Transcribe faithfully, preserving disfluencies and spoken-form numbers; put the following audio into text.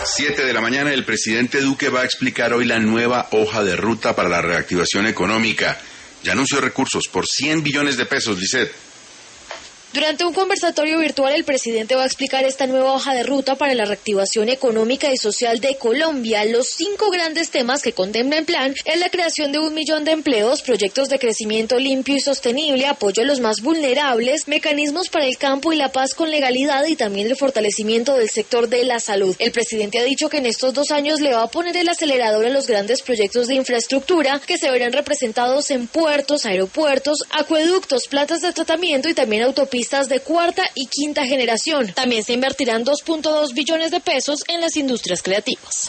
Siete de la mañana, el presidente Duque va a explicar hoy la nueva hoja de ruta para la reactivación económica. Ya anunció recursos por cien billones de pesos, Lisset. Durante un conversatorio virtual, el presidente va a explicar esta nueva hoja de ruta para la reactivación económica y social de Colombia. Los cinco grandes temas que contempla el plan es la creación de un millón de empleos, proyectos de crecimiento limpio y sostenible, apoyo a los más vulnerables, mecanismos para el campo y la paz con legalidad y también el fortalecimiento del sector de la salud. El presidente ha dicho que en estos dos años le va a poner el acelerador a los grandes proyectos de infraestructura que se verán representados en puertos, aeropuertos, acueductos, plantas de tratamiento y también autopistas de cuarta y quinta generación. También se invertirán dos punto dos billones de pesos en las industrias creativas.